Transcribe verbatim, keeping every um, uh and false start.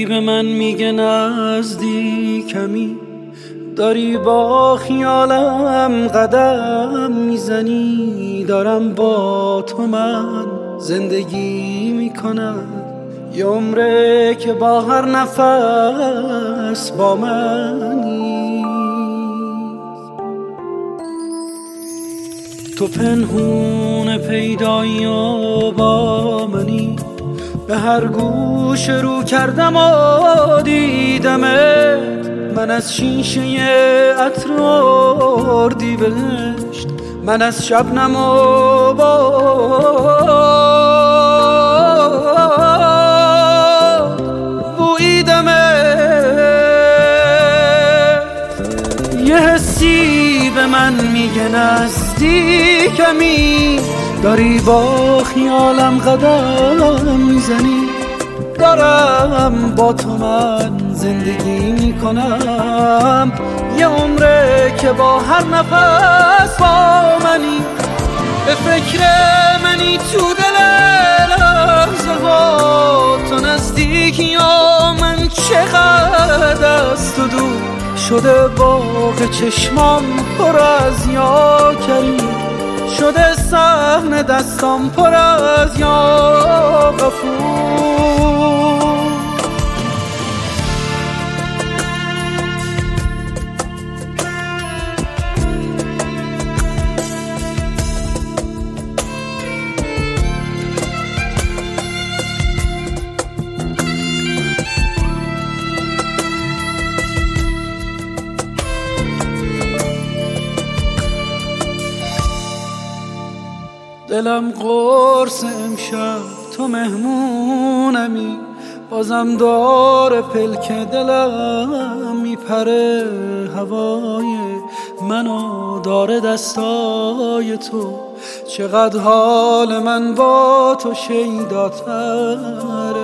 به من میگه نزدیکمی، داری با خیالم قدم میزنی. دارم با تو من زندگی میکنم، یه عمره که با هر نفس با منی. تو پنهون پیدایی و با منی، به هر گوش رو کردم و دیدمت. من از شیشه عطر اردیبهشت، من از شبنم و باد بوییدمت. یه حسی به من میگه نزدیکمی، داری با خیالم قدم میزنی. دارم با تو من زندگی میکنم، یه عمره که با هر نفس با منی. به فکر منی تو دل لحظه ها، تو نزدیکی یا من چقدر از تو دور شده. باغ چشمام پر از یا کریم، شده صحن دستام پر از یا غفور. دلم قرص امشب تو مهمونمی، بازم داره پلک دلم میپره. هوای منو داره دستای تو، چقدر حال من با تو شیداتره.